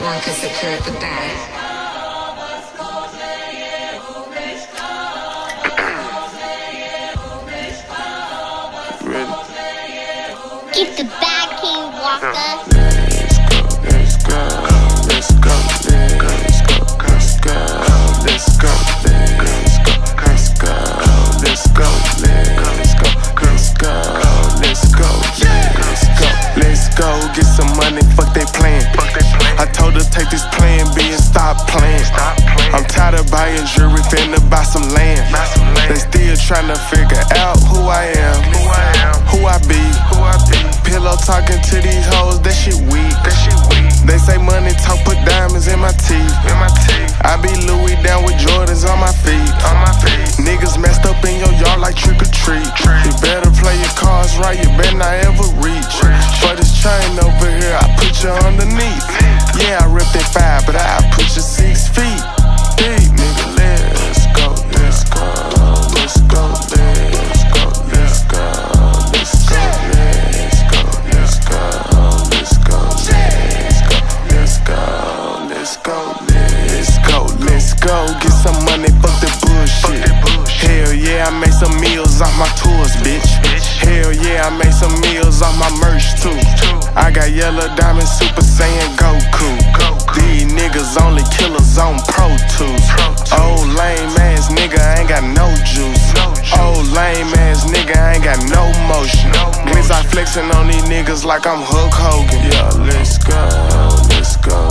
Blanka secure the dance. Keep the bag, King Walker. Let's go, let's go, let's go, let's go, let's go, let's go, let's go, let's go, let's go, let's go, let's go, let's go, let's go, get some money, fuck they plan. I told her take this plan B and stop playing. I'm tired of buying jewelry, finna buy some land. They still tryna figure out who I am, who I be. Pillow talking to these hoes, that shit weak. They say money talk, put diamonds in my teeth. I be Louis down with Jordans on my feet. Niggas messed up in your yard like trick or treat. You better play your cards right, you better not ever reach. For this chain over here, I put you underneath. Yeah, I ripped it 5, but I put you 6 feet deep. Nigga, let's go, let's go, let's go, let's go, let's go, let's go, let's go, let's go, let's go, let's go, let's go, let's go, let's go, get some money, fuck the bullshit. Hell yeah, I made some meals off my tours, bitch. Hell yeah, I made some meals off my merch too. I got yellow diamond, Super Saiyan Goku. These niggas only killers on Pro Tools. Old lame ass nigga ain't got no juice. Old lame ass nigga ain't got no motion. Glizz I flexing on these niggas like I'm Hulk Hogan. Yeah, let's go, let's go.